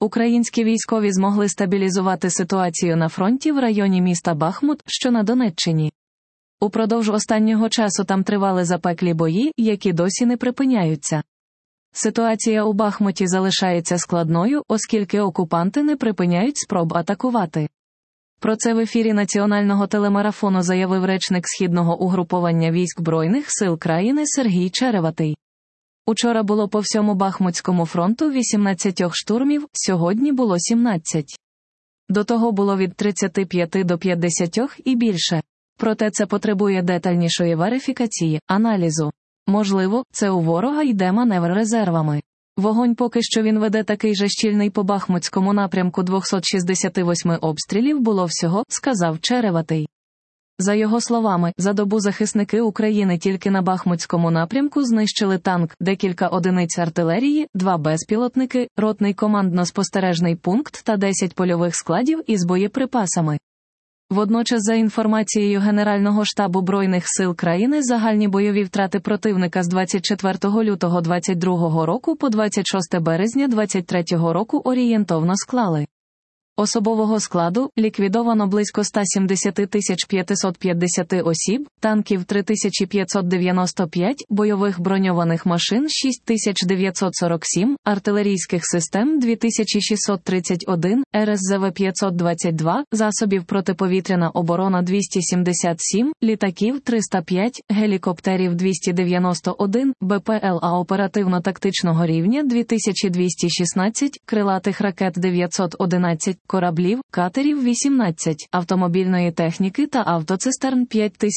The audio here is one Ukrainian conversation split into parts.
Українські військові змогли стабілізувати ситуацію на фронті в районі міста Бахмут, що на Донеччині. Упродовж останнього часу там тривали запеклі бої, які досі не припиняються. Ситуація у Бахмуті залишається складною, оскільки окупанти не припиняють спроб атакувати. Про це в ефірі національного телемарафону заявив речник Східного угруповання військ Збройних сил країни Сергій Череватий. Учора було по всьому Бахмутському фронту 18 штурмів, сьогодні було 17. До того було від 35 до 50 і більше. Проте це потребує детальнішої верифікації, аналізу. Можливо, це у ворога йде маневр резервами. Вогонь поки що він веде такий же щільний по Бахмутському напрямку 268 обстрілів було всього, сказав Череватий. За його словами, за добу захисники України тільки на Бахмутському напрямку знищили танк, декілька одиниць артилерії, 2 безпілотники, ротний командно-спостережний пункт та 10 польових складів із боєприпасами. Водночас, за інформацією Генерального штабу Збройних сил країни, загальні бойові втрати противника з 24 лютого 2022 року по 26 березня 2023 року орієнтовно склали: особового складу – ліквідовано близько 170 550 осіб, танків – 3595, бойових броньованих машин – 6947, артилерійських систем – 2631, РСЗВ – 522, засобів протиповітряна оборона – 277, літаків – 305, гелікоптерів – 291, БПЛА оперативно-тактичного рівня – 2216, крилатих ракет – 911, кораблів, катерів 18, автомобільної техніки та автоцистерн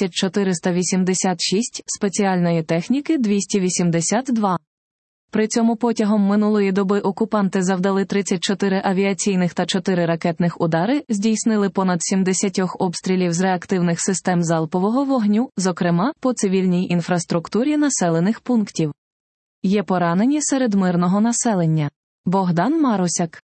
5486, спеціальної техніки 282. При цьому протягом минулої доби окупанти завдали 34 авіаційних та 4 ракетних удари, здійснили понад 70 обстрілів з реактивних систем залпового вогню, зокрема, по цивільній інфраструктурі населених пунктів. Є поранені серед мирного населення. Богдан Марусяк.